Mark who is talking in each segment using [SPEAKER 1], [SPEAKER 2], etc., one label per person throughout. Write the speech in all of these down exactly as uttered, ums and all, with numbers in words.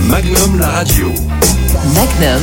[SPEAKER 1] Magnum la radio.
[SPEAKER 2] Magnum.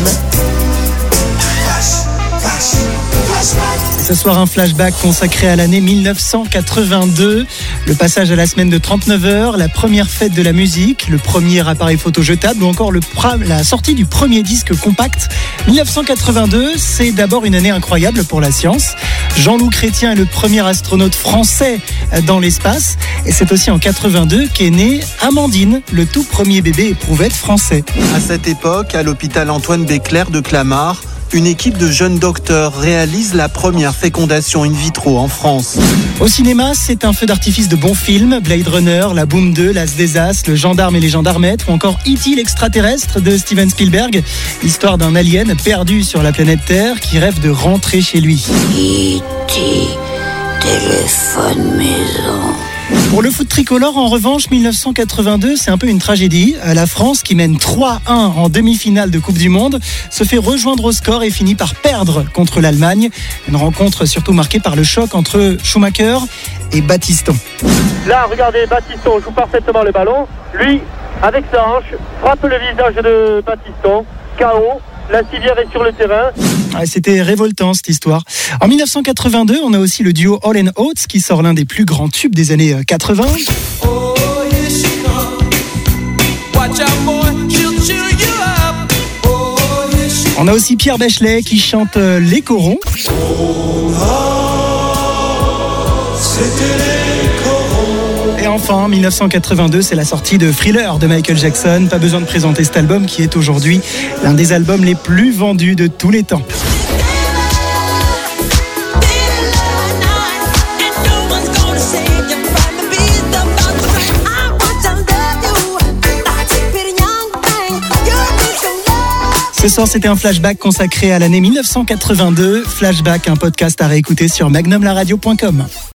[SPEAKER 3] Ce soir, un flashback consacré à l'année dix-neuf cent quatre-vingt-deux. Le passage à la semaine de trente-neuf heures, la première fête de la musique, le premier appareil photo jetable ou encore le pra- la sortie du premier disque compact. dix-neuf cent quatre-vingt-deux, c'est d'abord une année incroyable pour la science. Jean-Loup Chrétien est le premier astronaute français dans l'espace. Et c'est aussi en quatre-vingt-deux qu'est née Amandine, le tout premier bébé éprouvette français.
[SPEAKER 4] À cette époque, à l'hôpital Antoine Béclair de Clamart, une équipe de jeunes docteurs réalise la première fécondation in vitro en France.
[SPEAKER 3] Au cinéma, c'est un feu d'artifice de bons films, Blade Runner, La Boum deux, L'As des As, Le Gendarme et les Gendarmettes, ou encore E T l'extraterrestre de Steven Spielberg, l'histoire d'un alien perdu sur la planète Terre qui rêve de rentrer chez lui.
[SPEAKER 5] E T téléphone maison.
[SPEAKER 3] Pour le foot tricolore, en revanche, dix-neuf cent quatre-vingt-deux, c'est un peu une tragédie. La France, qui mène trois un en demi-finale de Coupe du Monde, se fait rejoindre au score et finit par perdre contre l'Allemagne. Une rencontre surtout marquée par le choc entre Schumacher et Battiston.
[SPEAKER 6] Là, regardez, Battiston joue parfaitement le ballon. Lui, avec sa hanche, frappe le visage de Battiston. K O. La civière est sur le terrain.
[SPEAKER 3] Ouais, c'était révoltant cette histoire. En dix-neuf cent quatre-vingt-deux, on a aussi le duo Hall and Oates qui sort l'un des plus grands tubes des années quatre-vingts.
[SPEAKER 7] Oh, here she come. Watch out, boy, she'll cheer you up. Oh, here she
[SPEAKER 3] On a aussi Pierre Bachelet qui chante euh, les corons.
[SPEAKER 7] oh, c'était les corons.
[SPEAKER 3] Et enfin, dix-neuf cent quatre-vingt-deux, c'est la sortie de Thriller de Michael Jackson. Pas besoin de présenter cet album qui est aujourd'hui l'un des albums les plus vendus de tous les temps. Ce soir, c'était un flashback consacré à l'année dix-neuf cent quatre-vingt-deux. Flashback, un podcast à réécouter sur magnum la radio point com.